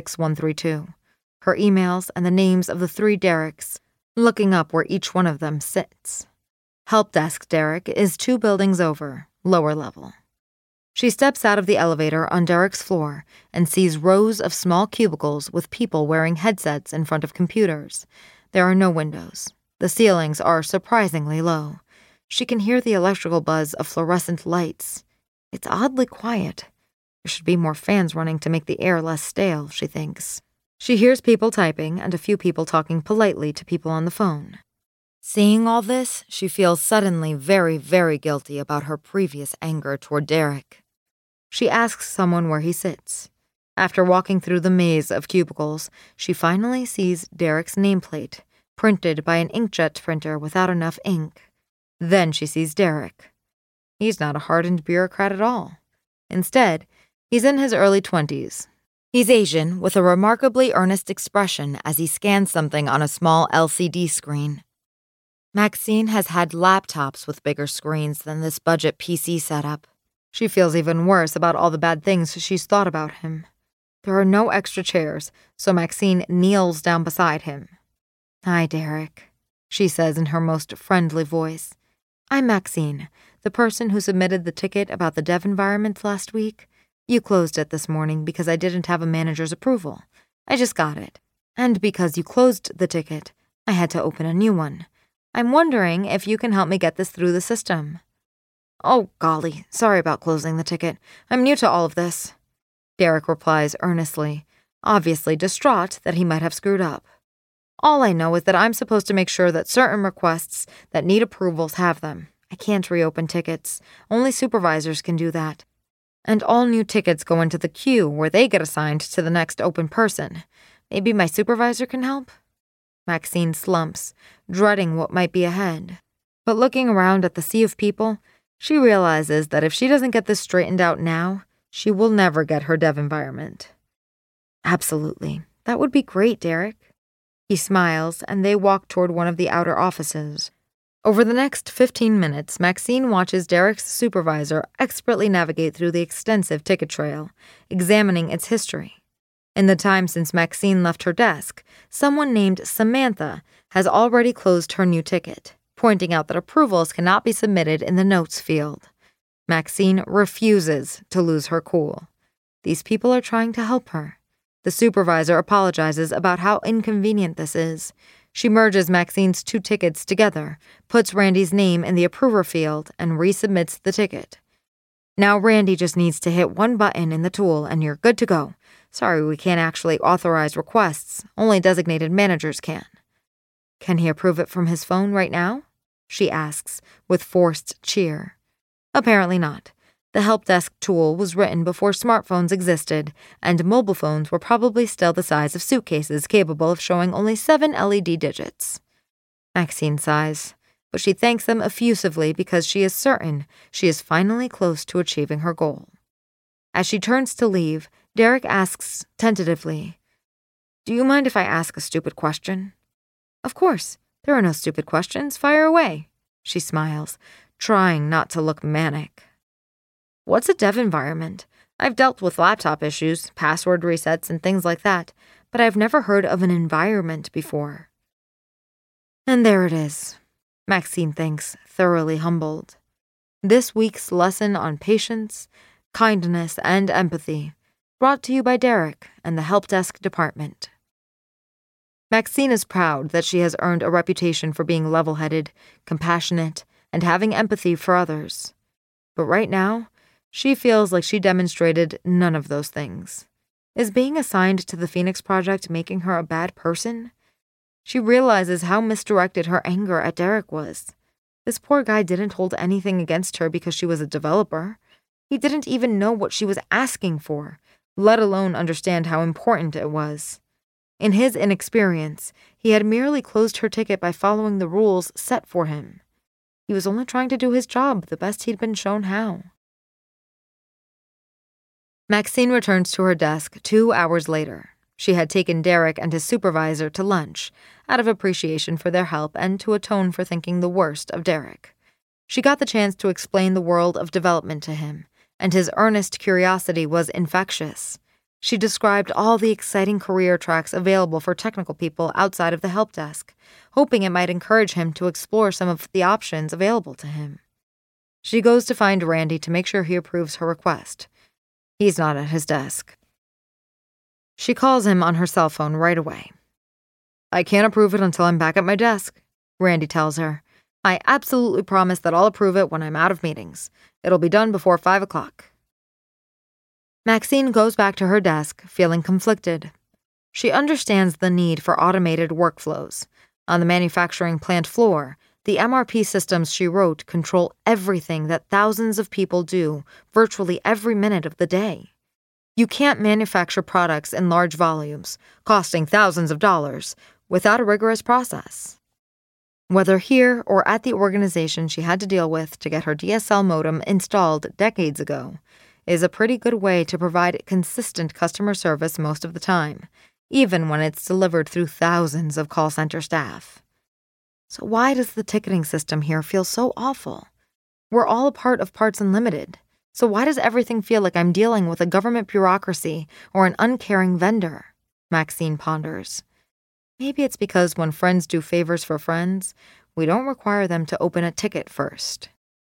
S1: 46132, her emails and the names of the 3 Dereks, looking up where each one of them sits. Help desk Derek is 2 buildings over, lower level. She steps out of the elevator on Derek's floor and sees rows of small cubicles with people wearing headsets in front of computers. There are no windows. The ceilings are surprisingly low. She can hear the electrical buzz of fluorescent lights. It's oddly quiet. There should be more fans running to make the air less stale, she thinks. She hears people typing and a few people talking politely to people on the phone. Seeing all this, she feels suddenly very, very guilty about her previous anger toward Derek. She asks someone where he sits. After walking through the maze of cubicles, she finally sees Derek's nameplate, printed by an inkjet printer without enough ink. Then she sees Derek. He's not a hardened bureaucrat at all. Instead, he's in his early 20s. He's Asian, with a remarkably earnest expression as he scans something on a small LCD screen. Maxine has had laptops with bigger screens than this budget PC setup. She feels even worse about all the bad things she's thought about him. There are no extra chairs, so Maxine kneels down beside him. Hi, Derek, she says in her most friendly voice. I'm Maxine, the person who submitted the ticket about the dev environment last week. You closed it this morning because I didn't have a manager's approval. I just got it. And because you closed the ticket, I had to open a new one. I'm wondering if you can help me get this through the system. Oh, golly, sorry about closing the ticket. I'm new to all of this. Derek replies earnestly, obviously distraught that he might have screwed up. All I know is that I'm supposed to make sure that certain requests that need approvals have them. I can't reopen tickets. Only supervisors can do that. And all new tickets go into the queue where they get assigned to the next open person. Maybe my supervisor can help? Maxine slumps, dreading what might be ahead. But looking around at the sea of people, she realizes that if she doesn't get this straightened out now, she will never get her dev environment. Absolutely. That would be great, Derek. He smiles, and they walk toward one of the outer offices. Over the next 15 minutes, Maxine watches Derek's supervisor expertly navigate through the extensive ticket trail, examining its history. In the time since Maxine left her desk, someone named Samantha has already closed her new ticket, pointing out that approvals cannot be submitted in the notes field. Maxine refuses to lose her cool. These people are trying to help her. The supervisor apologizes about how inconvenient this is. She merges Maxine's 2 tickets together, puts Randy's name in the approver field, and resubmits the ticket. Now Randy just needs to hit one button in the tool and you're good to go. Sorry, we can't actually authorize requests. Only designated managers can. Can he approve it from his phone right now? She asks, with forced cheer. Apparently not. The help desk tool was written before smartphones existed, and mobile phones were probably still the size of suitcases capable of showing only 7 LED digits. Maxine sighs. but she thanks them effusively because she is certain she is finally close to achieving her goal. As she turns to leave, Derek asks tentatively, "Do you mind if I ask a stupid question?" "Of course. There are no stupid questions. Fire away." She smiles, trying not to look manic. "What's a dev environment? I've dealt with laptop issues, password resets, and things like that, but I've never heard of an environment before." And there it is, Maxine thinks, thoroughly humbled. This week's lesson on patience, kindness, and empathy, brought to you by Derek and the Help Desk Department. Maxine is proud that she has earned a reputation for being level-headed, compassionate, and having empathy for others. But right now, she feels like she demonstrated none of those things. Is being assigned to the Phoenix Project making her a bad person? She realizes how misdirected her anger at Derek was. This poor guy didn't hold anything against her because she was a developer. He didn't even know what she was asking for, let alone understand how important it was. In his inexperience, he had merely closed her ticket by following the rules set for him. He was only trying to do his job the best he'd been shown how. Maxine returns to her desk 2 hours later. She had taken Derek and his supervisor to lunch, out of appreciation for their help and to atone for thinking the worst of Derek. She got the chance to explain the world of development to him, and his earnest curiosity was infectious. She described all the exciting career tracks available for technical people outside of the help desk, hoping it might encourage him to explore some of the options available to him. She goes to find Randy to make sure he approves her request. He's not at his desk. She calls him on her cell phone right away. "I can't approve it until I'm back at my desk," Randy tells her. "I absolutely promise that I'll approve it when I'm out of meetings. It'll be done before 5 o'clock. Maxine goes back to her desk, feeling conflicted. She understands the need for automated workflows. On the manufacturing plant floor, the MRP systems she wrote control everything that thousands of people do virtually every minute of the day. You can't manufacture products in large volumes, costing thousands of dollars, without a rigorous process. Whether here or at the organization she had to deal with to get her DSL modem installed decades ago, is a pretty good way to provide consistent customer service most of the time, even when it's delivered through thousands of call center staff. So why does the ticketing system here feel so awful? We're all a part of Parts Unlimited, so why does everything feel like I'm dealing with a government bureaucracy or an uncaring vendor? Maxine ponders. Maybe it's because when friends do favors for friends, we don't require them to open a ticket first.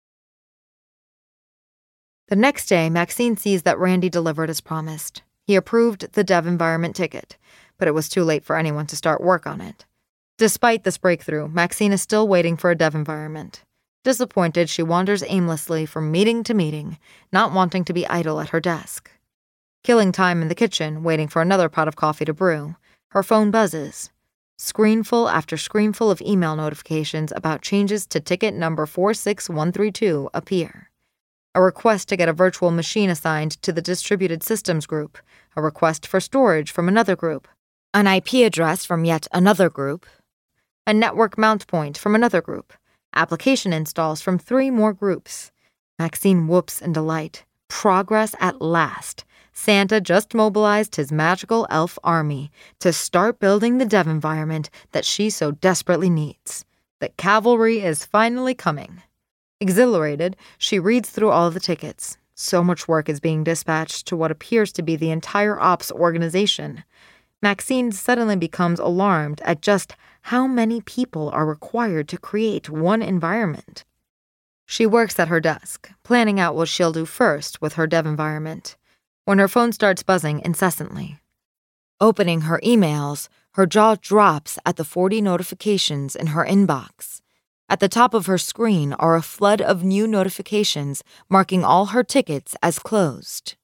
S1: The next day, Maxine sees that Randy delivered as promised. He approved the dev environment ticket, but it was too late for anyone to start work on it. Despite this breakthrough, Maxine is still waiting for a dev environment. Disappointed, she wanders aimlessly from meeting to meeting, not wanting to be idle at her desk. Killing time in the kitchen, waiting for another pot of coffee to brew, her phone buzzes. Screenful after screenful of email notifications about changes to ticket number 46132 appear. A request to get a virtual machine assigned to the distributed systems group, a request for storage from another group, an IP address from yet another group, a network mount point from another group, application installs from 3 more groups. Maxine whoops in delight. Progress at last. Santa just mobilized his magical elf army to start building the dev environment that she so desperately needs. The cavalry is finally coming. Exhilarated, she reads through all the tickets. So much work is being dispatched to what appears to be the entire ops organization. Maxine suddenly becomes alarmed at just how many people are required to create one environment. She works at her desk, planning out what she'll do first with her dev environment, when her phone starts buzzing incessantly. Opening her emails, her jaw drops at the 40 notifications in her inbox. At the top of her screen are a flood of new notifications marking all her tickets as closed.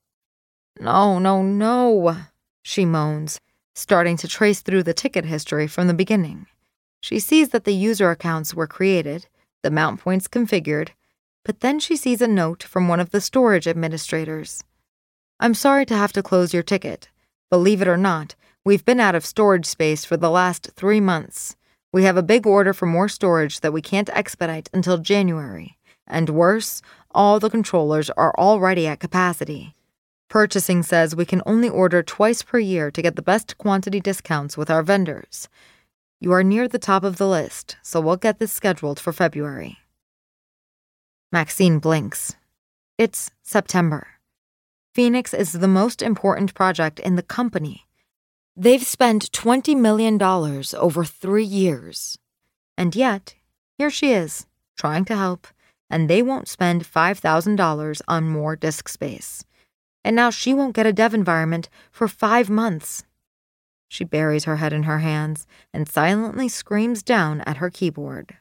S1: No, she moans, starting to trace through the ticket history from the beginning. She sees that the user accounts were created, the mount points configured, but then she sees a note from one of the storage administrators. "I'm sorry to have to close your ticket. Believe it or not, we've been out of storage space for the last 3 months. We have a big order for more storage that we can't expedite until January. And worse, all the controllers are already at capacity. Purchasing says we can only order twice per year to get the best quantity discounts with our vendors. You are near the top of the list, so we'll get this scheduled for February. Maxine blinks. It's September. Phoenix is the most important project in the company. They've spent $20 million over 3 years. And yet, here she is, trying to help, and they won't spend $5,000 on more disk space. And now she won't get a dev environment for 5 months. She buries her head in her hands and silently screams down at her keyboard.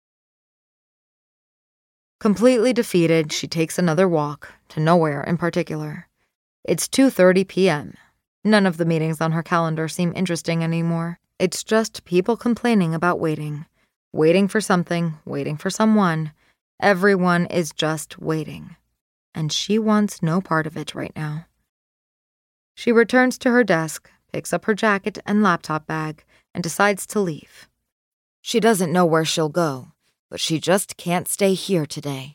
S1: Completely defeated, she takes another walk, to nowhere in particular. It's 2:30 p.m. None of the meetings on her calendar seem interesting anymore. It's just people complaining about waiting. Waiting for something, waiting for someone. Everyone is just waiting. And she wants no part of it right now. She returns to her desk, picks up her jacket and laptop bag, and decides to leave. She doesn't know where she'll go, but she just can't stay here today.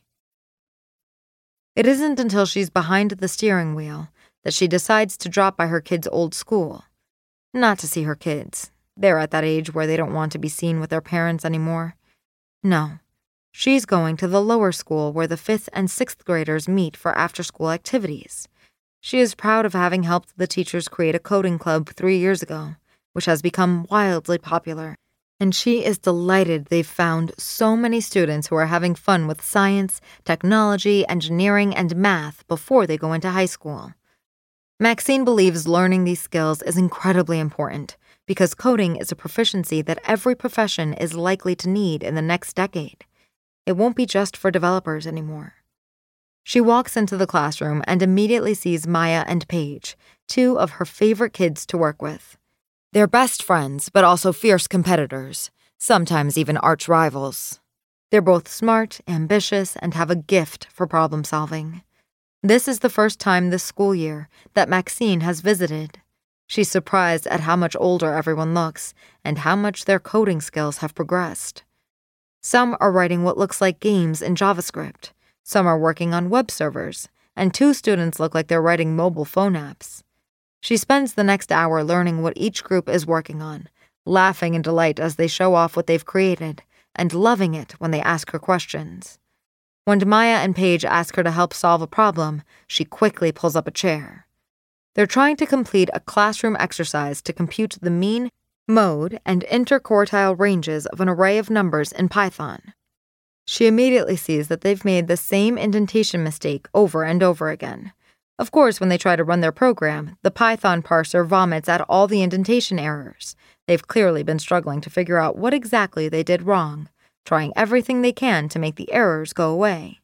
S1: It isn't until she's behind the steering wheel that she decides to drop by her kids' old school. Not to see her kids. They're at that age where they don't want to be seen with their parents anymore. No. She's going to the lower school where the 5th and 6th graders meet for after-school activities. She is proud of having helped the teachers create a coding club 3 years ago, which has become wildly popular. And she is delighted they've found so many students who are having fun with science, technology, engineering, and math before they go into high school. Maxine believes learning these skills is incredibly important because coding is a proficiency that every profession is likely to need in the next decade. It won't be just for developers anymore. She walks into the classroom and immediately sees Maya and Paige, 2 of her favorite kids to work with. They're best friends, but also fierce competitors, sometimes even arch rivals. They're both smart, ambitious, and have a gift for problem solving. This is the first time this school year that Maxine has visited. She's surprised at how much older everyone looks and how much their coding skills have progressed. Some are writing what looks like games in JavaScript. Some are working on web servers, and 2 students look like they're writing mobile phone apps. She spends the next hour learning what each group is working on, laughing in delight as they show off what they've created, and loving it when they ask her questions. When Maya and Paige ask her to help solve a problem, she quickly pulls up a chair. They're trying to complete a classroom exercise to compute the mean, mode, and interquartile ranges of an array of numbers in Python. She immediately sees that they've made the same indentation mistake over and over again. Of course, when they try to run their program, the Python parser vomits at all the indentation errors. They've clearly been struggling to figure out what exactly they did wrong, trying everything they can to make the errors go away.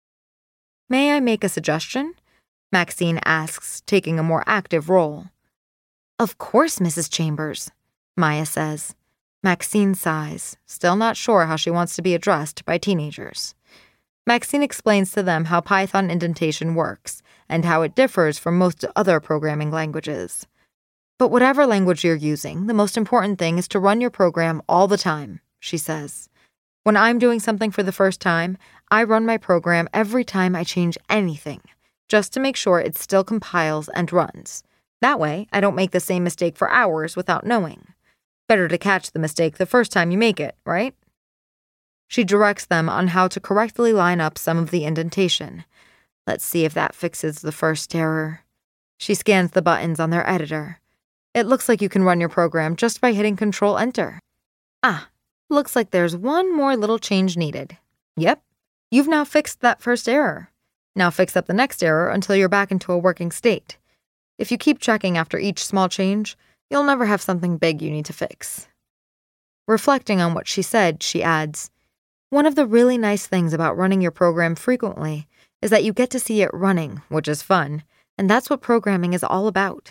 S1: "May I make a suggestion?" Maxine asks, taking a more active role. "Of course, Mrs. Chambers," Maya says. Maxine sighs, still not sure how she wants to be addressed by teenagers. Maxine explains to them how Python indentation works and how it differs from most other programming languages. "But whatever language you're using, the most important thing is to run your program all the time," she says. "When I'm doing something for the first time, I run my program every time I change anything, just to make sure it still compiles and runs. That way, I don't make the same mistake for hours without knowing. Better to catch the mistake the first time you make it, right?" She directs them on how to correctly line up some of the indentation. Let's see if that fixes the first error. She scans the buttons on their editor. It looks like you can run your program just by hitting Control-Enter. Looks like there's one more little change needed. Yep, you've now fixed that first error. Now fix up the next error until you're back into a working state. If you keep checking after each small change, you'll never have something big you need to fix. Reflecting on what she said, she adds, "One of the really nice things about running your program frequently is that you get to see it running, which is fun, and that's what programming is all about."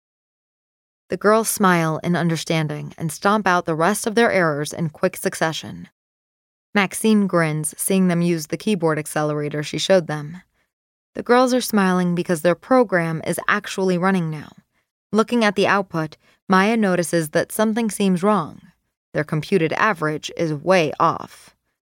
S1: The girls smile in understanding and stomp out the rest of their errors in quick succession. Maxine grins, seeing them use the keyboard accelerator she showed them. The girls are smiling because their program is actually running now. Looking at the output, Maya notices that something seems wrong. Their computed average is way off.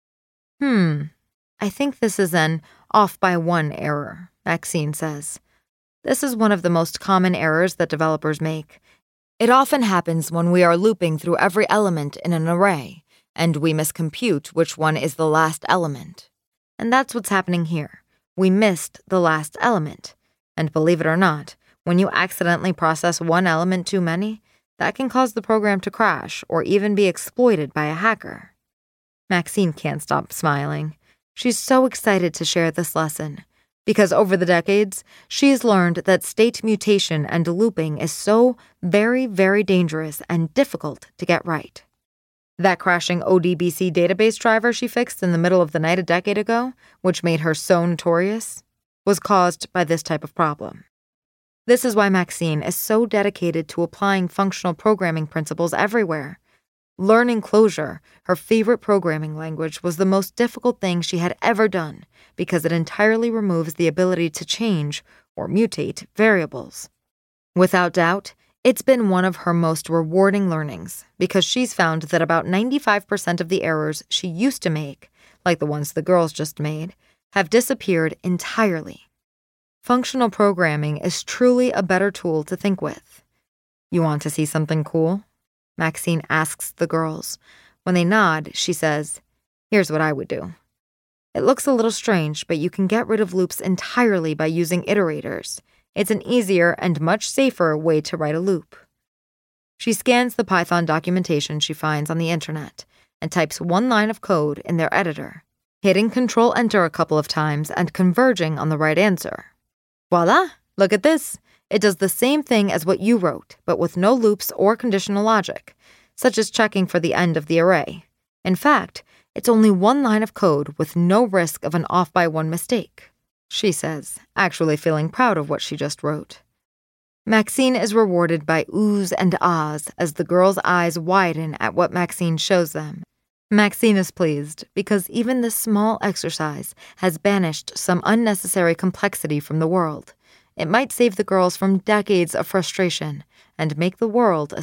S1: I think this is an off by 1 error, Maxine says. This is one of the most common errors that developers make. It often happens when we are looping through every element in an array, and we miscompute which one is the last element. And that's what's happening here. We missed the last element. And believe it or not, when you accidentally process one element too many, that can cause the program to crash or even be exploited by a hacker. Maxine can't stop smiling. She's so excited to share this lesson, because over the decades, she's learned that state mutation and looping is so very, very dangerous and difficult to get right. That crashing ODBC database driver she fixed in the middle of the night a decade ago, which made her so notorious, was caused by this type of problem. This is why Maxine is so dedicated to applying functional programming principles everywhere. Learning Clojure, her favorite programming language, was the most difficult thing she had ever done because it entirely removes the ability to change or mutate variables. Without doubt, it's been one of her most rewarding learnings because she's found that about 95% of the errors she used to make, like the ones the girls just made, have disappeared entirely. Functional programming is truly a better tool to think with. You want to see something cool? Maxine asks the girls. When they nod, she says, "Here's what I would do." It looks a little strange, but you can get rid of loops entirely by using iterators. It's an easier and much safer way to write a loop. She scans the Python documentation she finds on the internet and types 1 line of code in their editor, hitting Control-Enter a couple of times and converging on the right answer. Voila! Look at this. It does the same thing as what you wrote, but with no loops or conditional logic, such as checking for the end of the array. In fact, it's only 1 line of code with no risk of an off-by-1 mistake, she says, actually feeling proud of what she just wrote. Maxine is rewarded by oohs and ahs as the girls' eyes widen at what Maxine shows them. Maxine is pleased because even this small exercise has banished some unnecessary complexity from the world. It might save the girls from decades of frustration and make the world a